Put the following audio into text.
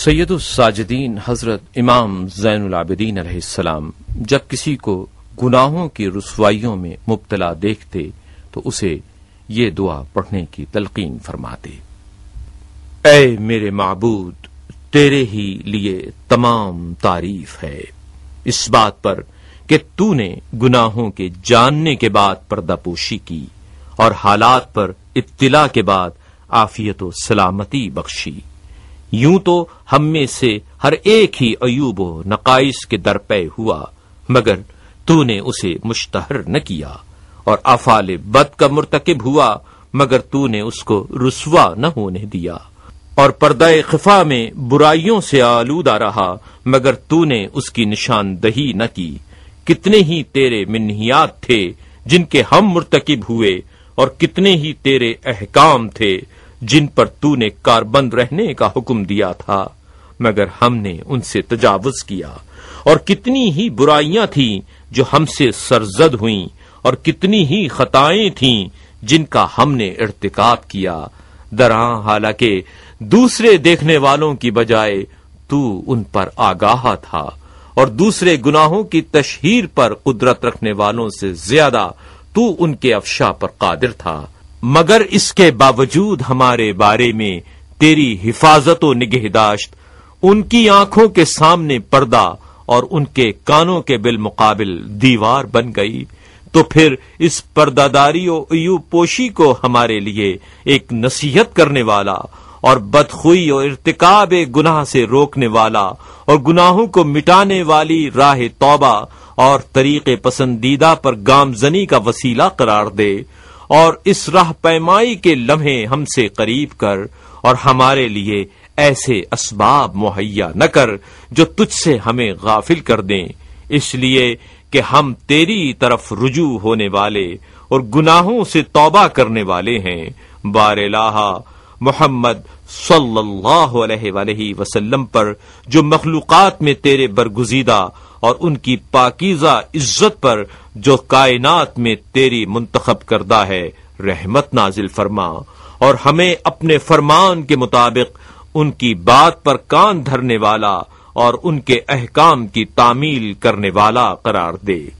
سید الساجدین حضرت امام زین العابدین علیہ السلام جب کسی کو گناہوں کی رسوائیوں میں مبتلا دیکھتے تو اسے یہ دعا پڑھنے کی تلقین فرماتے: اے میرے معبود، تیرے ہی لیے تمام تعریف ہے، اس بات پر کہ تو نے گناہوں کے جاننے کے بعد پردہ پوشی کی اور حالات پر اطلاع کے بعد عافیت و سلامتی بخشی۔ یوں تو ہم میں سے ہر ایک ہی عیوب و نقائص کے درپے ہوا، مگر تو نے اسے مشتہر نہ کیا، اور افعال بد کا مرتکب ہوا مگر تو نے اس کو رسوا نہ ہونے دیا، اور پردہ خفا میں برائیوں سے آلودہ رہا مگر تو نے اس کی نشاندہی نہ کی۔ کتنے ہی تیرے منہیات تھے جن کے ہم مرتکب ہوئے، اور کتنے ہی تیرے احکام تھے جن پر تو نے کاربند رہنے کا حکم دیا تھا مگر ہم نے ان سے تجاوز کیا، اور کتنی ہی برائیاں تھیں جو ہم سے سرزد ہوئیں، اور کتنی ہی خطائیں تھیں جن کا ہم نے ارتکاب کیا، درہاں حالانکہ دوسرے دیکھنے والوں کی بجائے تو ان پر آگاہ تھا، اور دوسرے گناہوں کی تشہیر پر قدرت رکھنے والوں سے زیادہ تو ان کے افشا پر قادر تھا، مگر اس کے باوجود ہمارے بارے میں تیری حفاظت و نگہداشت ان کی آنکھوں کے سامنے پردہ اور ان کے کانوں کے بالمقابل دیوار بن گئی، تو پھر اس پردہ داری و عیوب پوشی کو ہمارے لیے ایک نصیحت کرنے والا اور بدخوئی اور ارتکاب گناہ سے روکنے والا اور گناہوں کو مٹانے والی راہ توبہ اور طریق پسندیدہ پر گامزنی کا وسیلہ قرار دے، اور اس راہ پیمائی کے لمحے ہم سے قریب کر، اور ہمارے لیے ایسے اسباب مہیا نہ کر جو تجھ سے ہمیں غافل کر دیں، اس لیے کہ ہم تیری طرف رجوع ہونے والے اور گناہوں سے توبہ کرنے والے ہیں۔ بار الہ محمد صلی اللہ علیہ وآلہ وسلم پر جو مخلوقات میں تیرے برگزیدہ اور ان کی پاکیزہ عزت پر جو کائنات میں تیری منتخب کردہ ہے رحمت نازل فرما، اور ہمیں اپنے فرمان کے مطابق ان کی بات پر کان دھرنے والا اور ان کے احکام کی تعمیل کرنے والا قرار دے۔